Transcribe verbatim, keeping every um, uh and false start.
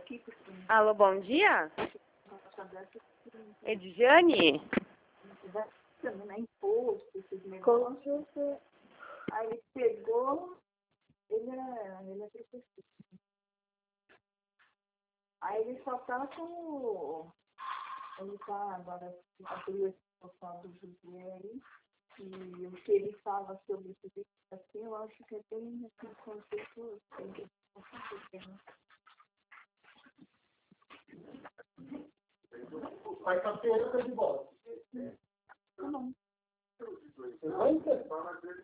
Alô, bom dia? Edjane? Também imposto, esses negócios. Aí ele pegou, ele é, ele é professor. Aí ele só tá com. Ele tá agora, abriu esse portal do José aí, e o que ele fala sobre esse vídeo assim, eu acho que é bem assim, conceito. Quarta-feira tá de volta. Tá bom. Você vai?